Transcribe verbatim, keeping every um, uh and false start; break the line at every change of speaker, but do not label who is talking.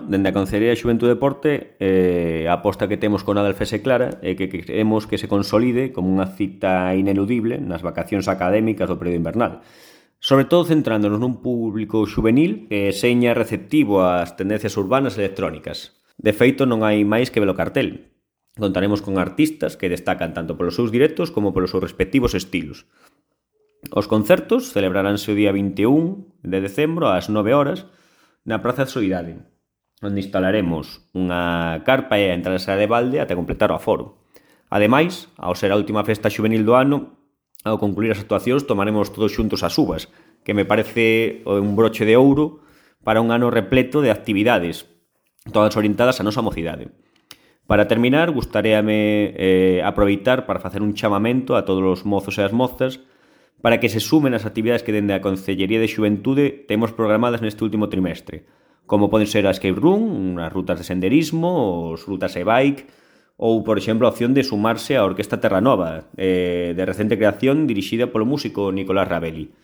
dende a Concellería de Xuventude e Deporte, eh, a aposta que temos con Adalfese Clara é que queremos que se consolide como unha cita ineludible nas vacacións académicas do período invernal, sobre todo centrándonos nun público xuvenil que seña receptivo ás tendencias urbanas e electrónicas. De feito, non hai máis que ver o cartel. Contaremos con artistas que destacan tanto polos seus directos como polos seus respectivos estilos. Os concertos celebraránse o día vinte e un de decembro ás nove horas na Praza de Soidade, onde instalaremos unha carpa e a entrada de balde até completar o aforo. Ademais, ao ser a última festa xuvenil do ano, ao concluir as actuacións tomaremos todos xuntos as uvas, que me parece un broche de ouro para un ano repleto de actividades, todas orientadas á nosa mocidade. Para terminar, gustaríame eh, aproveitar para facer un chamamento a todos os mozos e as mozas para que se sumen as actividades que dende a Concellería de Xuventude temos programadas neste último trimestre, como poden ser a escape room, as rutas de senderismo, os rutas e-bike, ou, por exemplo, a opción de sumarse á Orquesta Terranova, eh, de recente creación dirixida polo músico Nicolás Ravelli.